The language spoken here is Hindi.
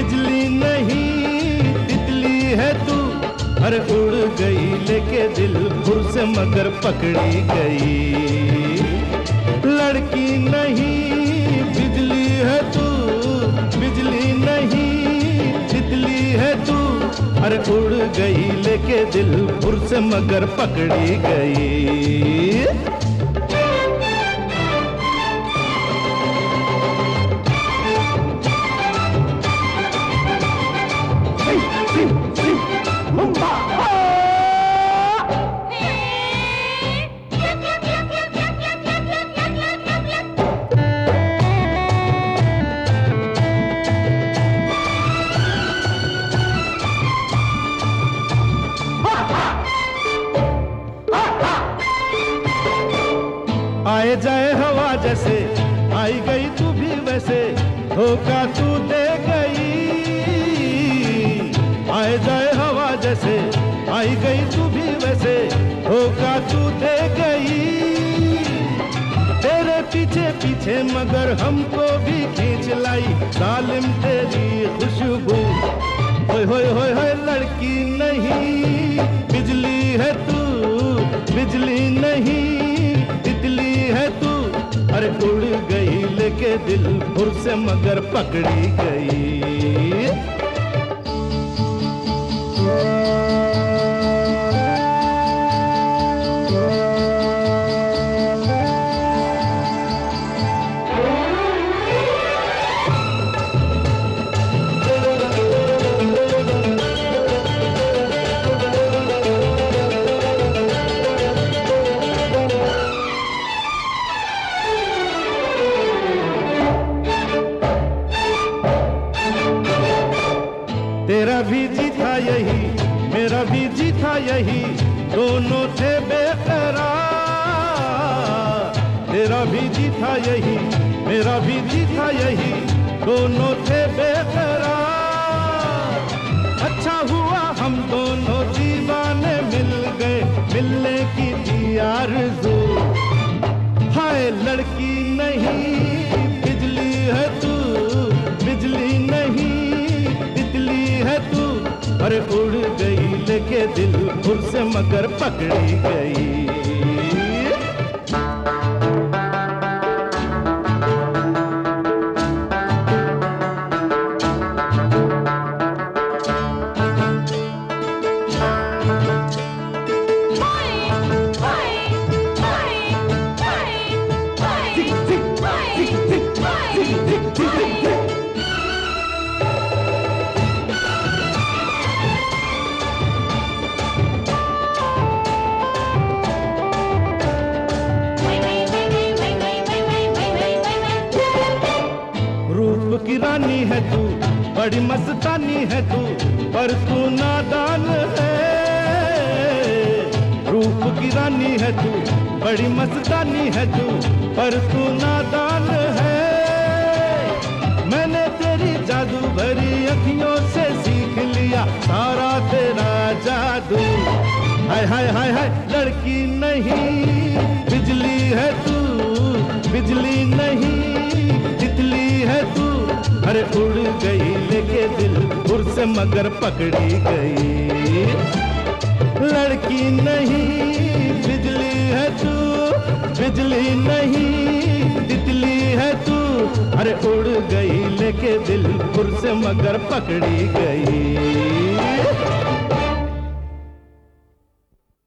बिजली नहीं तितली है तू, अरे उड़ गई लेके दिल फुर से मगर पकड़ी गई। लड़की नहीं बिजली है तू, बिजली नहीं तितली है तू, अरे उड़ गई लेके दिल फुर से मगर पकड़ी गई। आए जाए हवा जैसे आई गई तू भी वैसे, धोखा तू दे गई। आए जाए हवा जैसे आई गई तू भी वैसे, धोखा तू दे गई। तेरे पीछे पीछे मगर हमको भी खींच लाई, जालिम तेरी खुशबू। होय होय होय होय लड़की नहीं बिजली है तू, बिजली नहीं तितली है तू, अरे उड़ गई लेके दिल फुर से मगर पकड़ी गई। तेरा भी जी था यही, मेरा भी जी था यही, दोनों थे बेकरार। तेरा भी जी था यही, मेरा भी जी था यही, दोनों थे बेकरार। अच्छा हुआ हम दोनों दीवाने मिल गए, मिलने की थी आरज़ू। हाय लड़की नहीं बिजली है तू, बिजली नहीं है तू, अरे उड़ गई लेके दिल फुर से मगर पकड़ी गई। की रानी है तू, बड़ी मस्तानी है तू, पर तू नादान है। रूप की रानी है तू, बड़ी मस्तानी है तू, पर तू नादान है। मैंने तेरी जादू भरी अखियों से सीख लिया सारा तेरा जादू। हाय हाय हाय हाय लड़की नहीं बिजली है तू, बिजली नहीं तितली है तू, अरे उड़ गई लेके दिल फुर से मगर पकड़ी गई। लड़की नहीं बिजली है तू, बिजली नहीं तितली है तू, अरे उड़ गई लेके दिल फुर से मगर पकड़ी गई।